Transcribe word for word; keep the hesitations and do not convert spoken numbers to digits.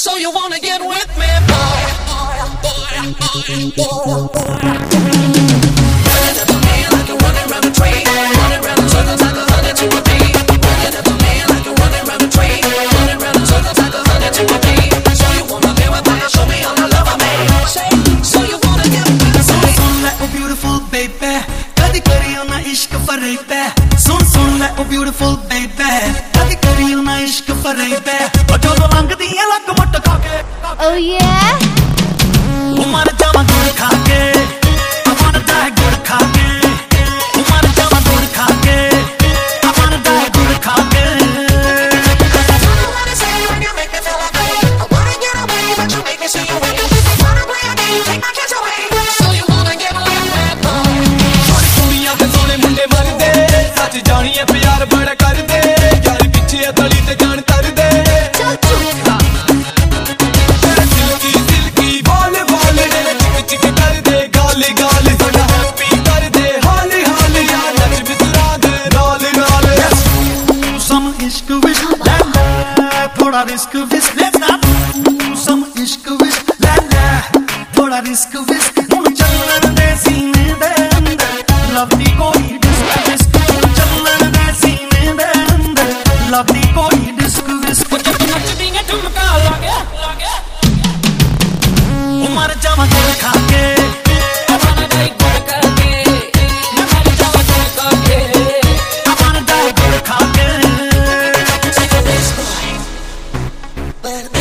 So you wanna get with me, boy, boy, boy, boy, boy, boy. Running up on me like you're running around a tree, running around in circles like a hundred to a bee. Running up on me like you're running around a tree, running around in circles like a hundred to a bee. So you wanna get with me? Show me all the love I made. Say, so you wanna get with me? Sun sun le oh beautiful baby, kadi kariyo na ishq faraibe. Sun sun le oh beautiful baby, kadi kariyo na ishq faraibe. Ojo do lang diye lag mut khake. Oh yeah. Umar jama gur khake, amar da gur khake. Umar jama gur khake, amar da gur khake. I don't wanna say when you make me feel like me. I wanna get away, but you make me see your way. Wanna play a game, take my kids away. So you wanna get with me, boy? छोड़ कुड़ियां ते सोने मुंडे मरदे, सच जानिए प्यार बड़ा करदे, यार पीछे तली ते जान तरदे। सिल्की सिल्की बोल बोल दे, चिक चिक कर दे, गाली गाली साडा हैप्पी कर दे, हाली हाली यार नच बिसरा दे, नाल नाल। Some ishq wish, la la, thoda risk wish, let's not. Some ishq wish, la la, thoda risk wish. Hun challan de seene de andar, love di koi disc wish. Hun challan de seene de andar, love di koi disc wish. नचदी है ठुमका लगे लगे Umar jama gur khake, अपना दाई गुड़ करके हमारी जावा गुड़ करके amar da gur khake. Take a risk, boy. But